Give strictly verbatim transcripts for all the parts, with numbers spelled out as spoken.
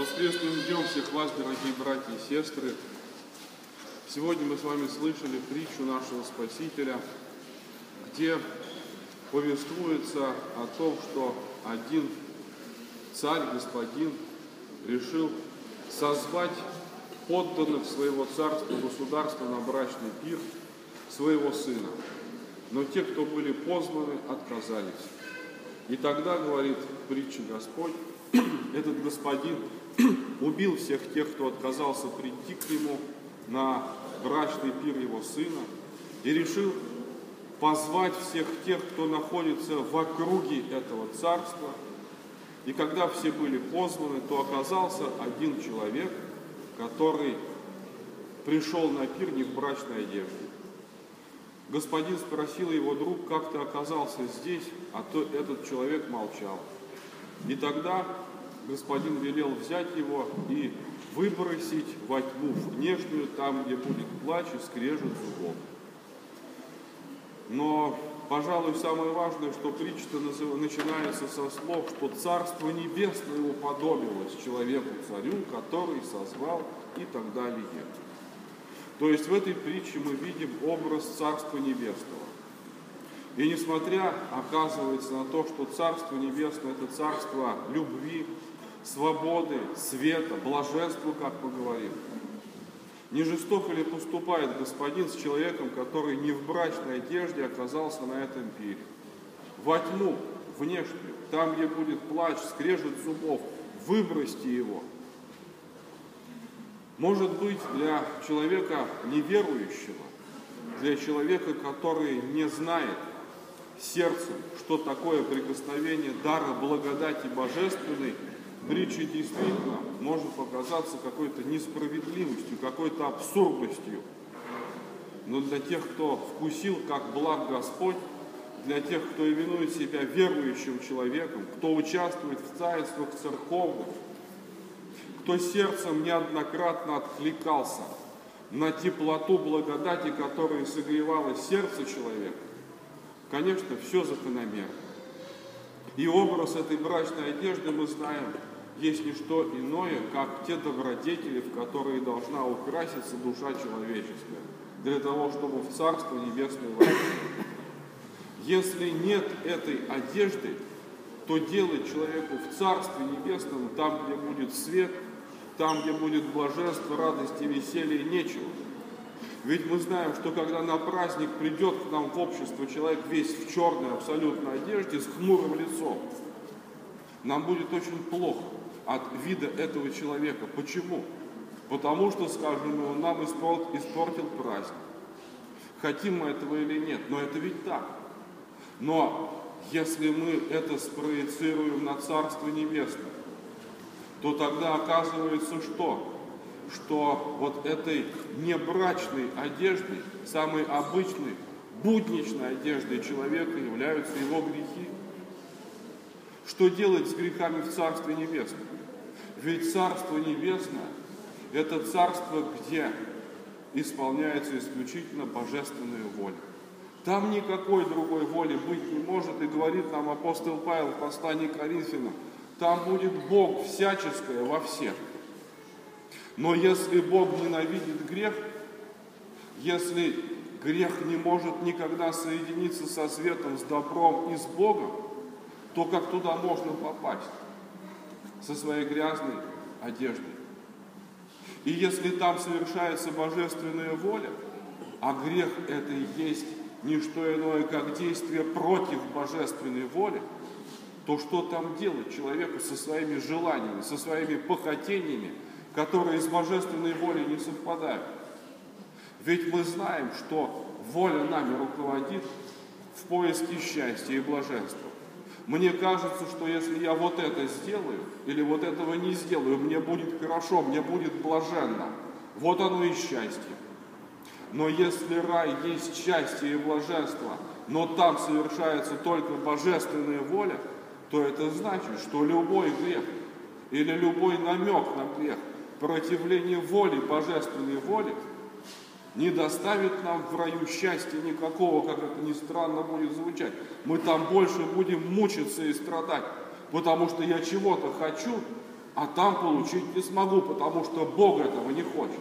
Воскресным днем всех вас, дорогие братья и сестры. Сегодня мы с вами слышали притчу нашего Спасителя, где повествуется о том, что один царь, господин, решил созвать подданных своего царства, государства на брачный пир своего сына. Но те, кто были позваны, отказались. И тогда, говорит притча Господь, этот господин убил всех тех, кто отказался прийти к нему на брачный пир его сына, и решил позвать всех тех, кто находится в округе этого царства. И когда все были позваны, то оказался один человек, который пришел на пир не в брачной одежде. Господин спросил его друг: как ты оказался здесь? А то этот человек молчал. И тогда господин велел взять его и выбросить во тьму внешнюю, там, где будет плач и скрежет зубов. Но, пожалуй, самое важное, что притча начинается со слов, что Царство Небесное уподобилось человеку-царю, который созвал, и так далее. То есть в этой притче мы видим образ Царства Небесного. И несмотря, оказывается, на то, что Царство Небесное – это царство любви, свободы, света, блаженства, как мы говорим, не жестоко ли поступает господин с человеком, который не в брачной одежде оказался на этом пире? Во тьму внешнюю, там, где будет плач, скрежет зубов, выбросьте его. Может быть, для человека неверующего, для человека, который не знает сердцем, что такое прикосновение дара благодати божественной, притча действительно может показаться какой-то несправедливостью, какой-то абсурдностью. Но для тех, кто вкусил, как благ Господь, для тех, кто именует себя верующим человеком, кто участвует в таинствах церковных, кто сердцем неоднократно откликался на теплоту благодати, которая согревала сердце человека, конечно, все закономерно. И образ этой брачной одежды, мы знаем, есть не что иное, как те добродетели, в которые должна украситься душа человеческая, для того, чтобы в Царство Небесное войти. Если нет этой одежды, то делать человеку в Царстве Небесном, там, где будет свет, там, где будет блаженство, радость и веселье, нечего. Ведь мы знаем, что когда на праздник придет к нам в общество человек весь в черной абсолютной одежде, с хмурым лицом, нам будет очень плохо от вида этого человека. Почему? Потому что, скажем, он нам испортил праздник. Хотим мы этого или нет, но это ведь так. Но если мы это спроецируем на Царство Небесное, то тогда оказывается что? Что вот этой небрачной одеждой, самой обычной, будничной одеждой человека являются его грехи. Что делать с грехами в Царстве Небесном? Ведь Царство Небесное – это царство, где исполняется исключительно божественная воля. Там никакой другой воли быть не может, и говорит нам апостол Павел в послании к Коринфянам, там будет Бог всяческое во всех. Но если Бог ненавидит грех, если грех не может никогда соединиться со светом, с добром и с Богом, то как туда можно попасть? Со своей грязной одеждой. И если там совершается божественная воля, а грех это и есть не что иное, как действие против божественной воли, то что там делать человеку со своими желаниями, со своими похотениями, которые с божественной волей не совпадают? Ведь мы знаем, что воля нами руководит в поиске счастья и блаженства. Мне кажется, что если я вот это сделаю, или вот этого не сделаю, мне будет хорошо, мне будет блаженно. Вот оно и счастье. Но если рай есть счастье и блаженство, но там совершается только божественная воля, то это значит, что любой грех или любой намек на грех, противление воли, божественной воли, не доставит нам в раю счастья никакого, как это ни странно будет звучать. Мы там больше будем мучиться и страдать, потому что я чего-то хочу, а там получить не смогу, потому что Бог этого не хочет.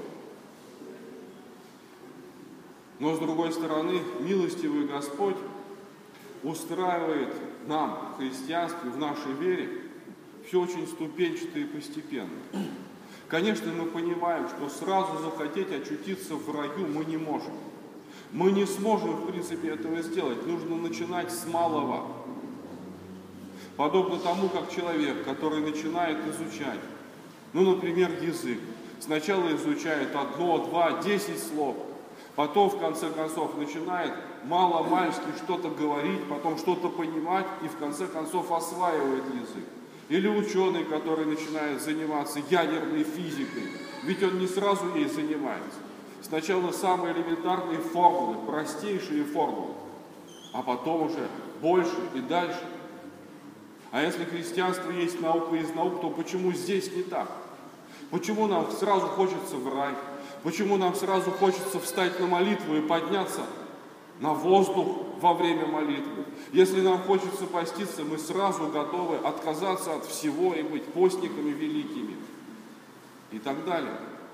Но с другой стороны, милостивый Господь устраивает нам, в христианстве, в нашей вере, все очень ступенчато и постепенно. Конечно, мы понимаем, что сразу захотеть очутиться в раю мы не можем. Мы не сможем, в принципе, этого сделать. Нужно начинать с малого. Подобно тому, как человек, который начинает изучать, ну, например, язык. Сначала изучает одно, два, десять слов. Потом, в конце концов, начинает мало-мальски что-то говорить, потом что-то понимать и, в конце концов, осваивает язык. Или ученый, который начинает заниматься ядерной физикой, ведь он не сразу ей занимается. Сначала самые элементарные формулы, простейшие формулы, а потом уже больше и дальше. А если христианство есть наука из наук, то почему здесь не так? Почему нам сразу хочется в рай? Почему нам сразу хочется встать на молитву и подняться на воздух во время молитвы? Если нам хочется поститься, мы сразу готовы отказаться от всего и быть постниками великими. И так далее.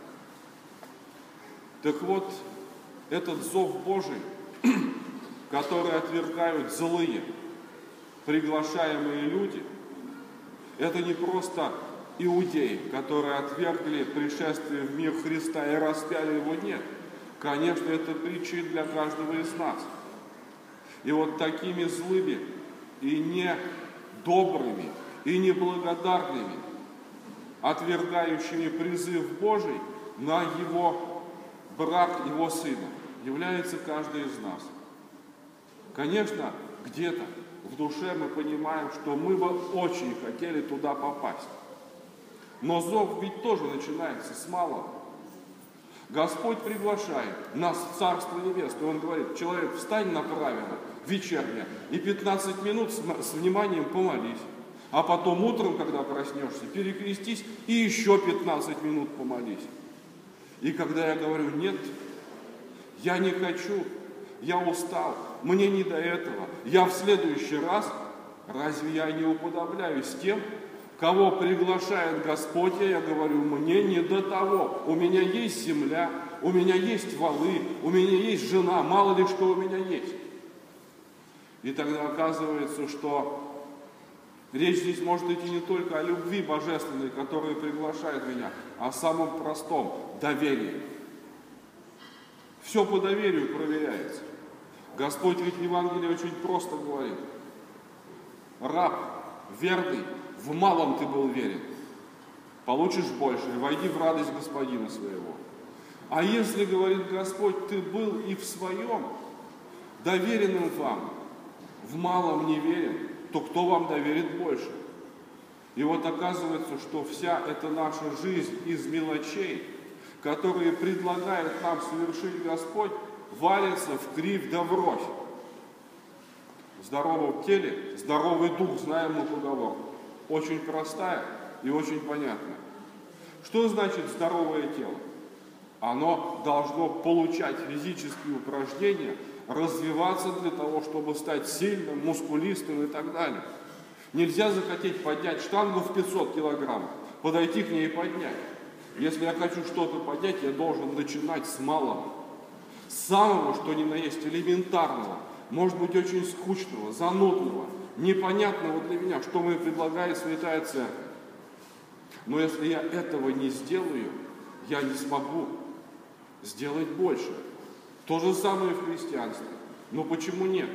Так вот, этот зов Божий, который отвергают злые, приглашаемые люди, это не просто иудеи, которые отвергли пришествие в мир Христа и распяли его, нет. Конечно, это притча для каждого из нас. И вот такими злыми и недобрыми, и неблагодарными, отвергающими призыв Божий на его брак его сына, является каждый из нас. Конечно, где-то в душе мы понимаем, что мы бы очень хотели туда попасть. Но зов ведь тоже начинается с малого. Господь приглашает нас в Царство Небесное. Он говорит: человек, встань направо, вечернее, и пятнадцать минут с, с вниманием помолись. А потом утром, когда проснешься, перекрестись и еще пятнадцать минут помолись. И когда я говорю: нет, я не хочу, я устал, мне не до этого, я в следующий раз, разве я не уподобляюсь тем, кого приглашает Господь? Я говорю: мне не до того, у меня есть земля, у меня есть валы, у меня есть жена, мало ли что у меня есть. И тогда оказывается, что речь здесь может идти не только о любви божественной, которая приглашает меня, а о самом простом – доверии. Все по доверию проверяется. Господь ведь в Евангелии очень просто говорит: раб верный, в малом ты был верен, получишь больше, и войди в радость господина своего. А если, говорит Господь, ты был и в своем, доверенным вам, в малом не верен, то кто вам доверит больше? И вот оказывается, что вся эта наша жизнь из мелочей, которые предлагает нам совершить Господь, валится в кривь да врозь. В здоровом теле здоровый дух, знаем мы поговорку. Очень простая и очень понятная. Что значит здоровое тело? Оно должно получать физические упражнения, развиваться для того, чтобы стать сильным, мускулистым и так далее. Нельзя захотеть поднять штангу в пятьсот килограммов, подойти к ней и поднять. Если я хочу что-то поднять, я должен начинать с малого. С самого, что ни на есть, элементарного, может быть очень скучного, занудного, непонятного для меня, что мне предлагает Святая Церковь. Но если я этого не сделаю, я не смогу сделать больше. То же самое в христианстве. Но почему нет?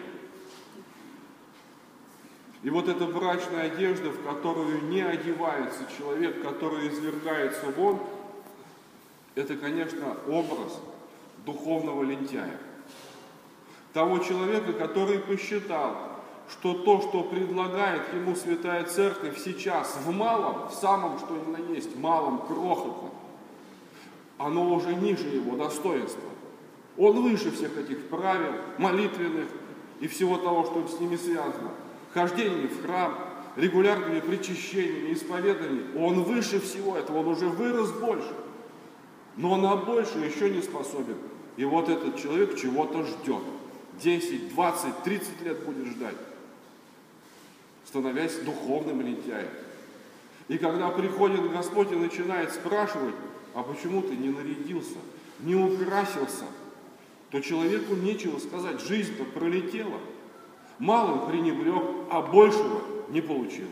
И вот эта брачная одежда, в которую не одевается человек, который извергается вон, это, конечно, образ духовного лентяя. Того человека, который посчитал, что то, что предлагает ему Святая Церковь сейчас в малом, в самом, что ни на есть, малом, крохотном, оно уже ниже его достоинства. Он выше всех этих правил, молитвенных и всего того, что с ними связано. Хождение в храм, регулярными причащениями, исповеданиями. Он выше всего этого, он уже вырос больше. Но на больше еще не способен. И вот этот человек чего-то ждет. десять, двадцать, тридцать лет будет ждать, становясь духовным лентяем. И когда приходит Господь и начинает спрашивать, а почему ты не нарядился, не украсился, то человеку нечего сказать, жизнь-то пролетела. Малым пренебрег, а большего не получил.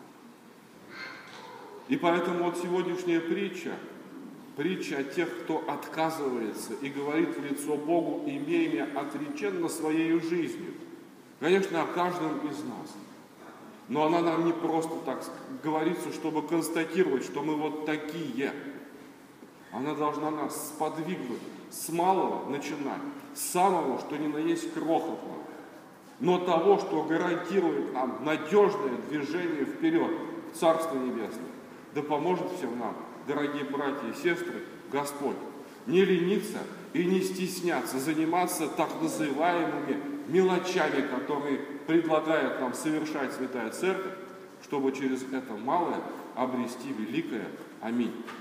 И поэтому вот сегодняшняя притча, притча о тех, кто отказывается и говорит в лицо Богу, имея отреченно своей жизнью. Конечно, о каждом из нас. Но она нам не просто так говорится, чтобы констатировать, что мы вот такие. Она должна нас сподвигнуть с малого начинать, с самого, что ни на есть крохотного, но того, что гарантирует нам надежное движение вперед в Царство Небесное. Да поможет всем нам, дорогие братья и сестры, Господь, не лениться и не стесняться заниматься так называемыми мелочами, которые предлагает нам совершать Святая Церковь, чтобы через это малое обрести великое. Аминь.